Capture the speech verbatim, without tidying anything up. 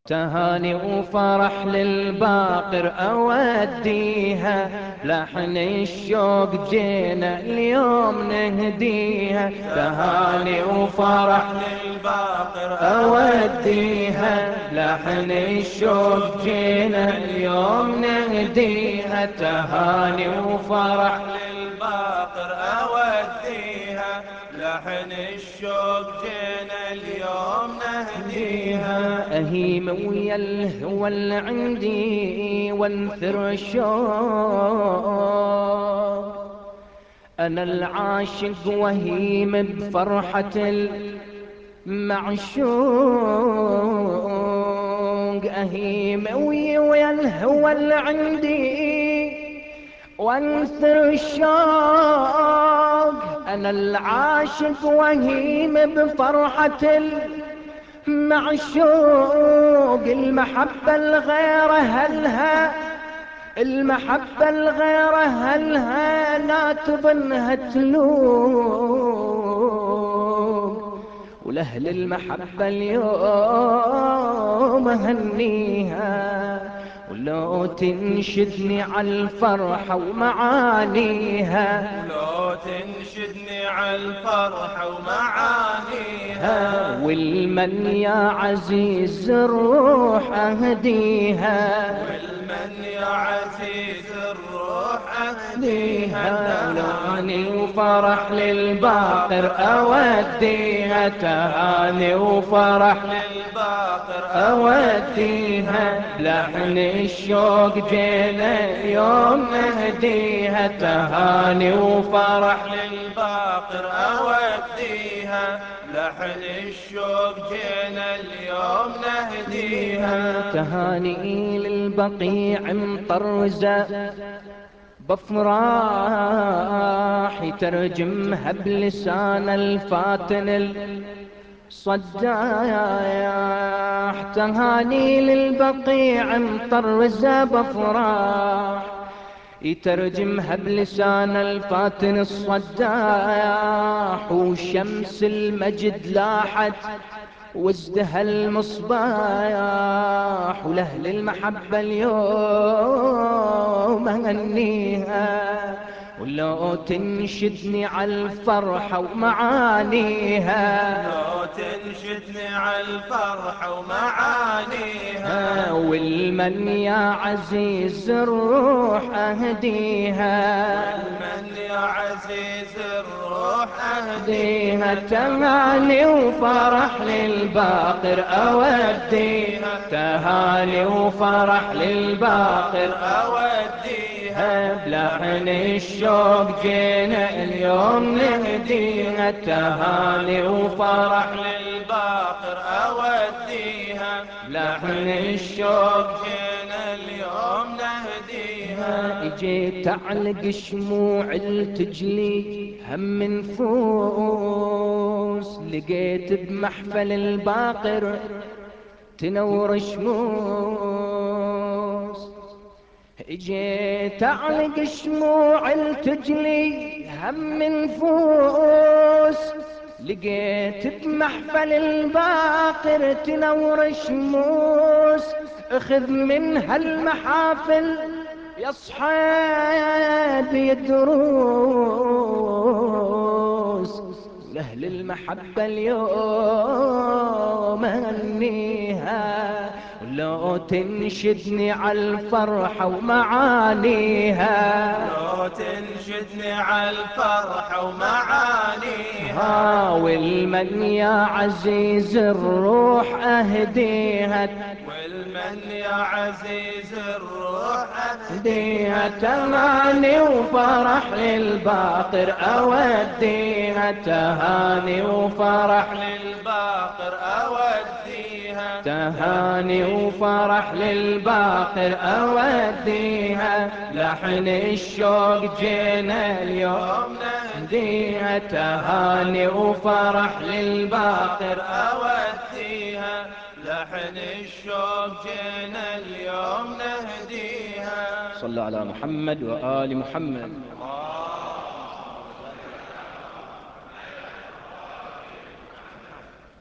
تهاني وفرح للباقر أوديها، لحن الشوق جينا اليوم نهديها. تهاني وفرح للباقر أوديها، لحن الشوق جينا اليوم نهديها. تهاني وفرح للباقر أوديها، لحن الشوق جينا اليوم نهديها. أهيم ويا الهوى اللي عندي وانثر الشوق، أنا العاشق وهيم بفرحة المعشوق. أهيم ويا الهوى اللي عندي وانثر الشوق، أنا العاشق وهيم بفرحة المعشوق. المحبة الغير هلها، المحبة الغير هلها لا تظنها تلوم، ولأهل المحبة اليوم هنيها. ولو تنشدني على الفرحة ومعانيها، ولو تنشدني على الفرحة ومعانيها، والمن يا عزيز الروح أهديها، والمن يا عزيز الروح أهديها. ولوني وفرح للباقر أوديها، تهاني وفرح للباقر أوديها، لحن الشوق جينا اليوم نهديها. تهاني وفرح للباقر أوديها، لحن الشوق جينا اليوم نهديها. تهاني للبقيع مطرزة بفراح، يترجمها بلسان الفاتن الصداح. تهاني للبقيع مطرزة بفراح، يترجمها بلسان الفاتن الصداح. وشمس المجد لاحت وازدها المصباح، ولأهل المحبة اليوم هنيها. ولو تنشدني على الفرحة ومعانيها، لو تنشدني على الفرحة ومعانيها، والمن يا عزيز الروح أهديها، والمن يا عزيز الروح أهديها. تهاني وفرح للباقر أوديها، تهاني وفرح للباقر أوديها، بلحن الشوق جينا اليوم نهديها. تهاني وفرح للباقر أوديها، لحن الشوق جينا اليوم نهديها. اجيت اعلق شموع التجلي هم نفوس، لقيت بمحفل الباقر تنور شموس. اجيت اعلق شموع التجلي هم نفوس، لقيت بمحفل الباقر تنور شموس. اخذ من هالمحافل يا صحيب يدروس، لأهل المحبة اليوم هنيها. ولو تنشدني على الفرحة ومعانيها، لو تنشدني على الفرحة ومعانيها، والمن يا عزيز الروح أهديها، والمن يا عزيز الروح أهديها. تهاني وفرح للباقر أوديها، تهاني وفرح للباقر أوديها، تهاني وفرح للباقر أوديها، لحن الشوق جينا اليوم نهديها. تهاني وفرح للباقر أوديها، لحن الشوق جينا اليوم نهديها. صلى على محمد وآل محمد.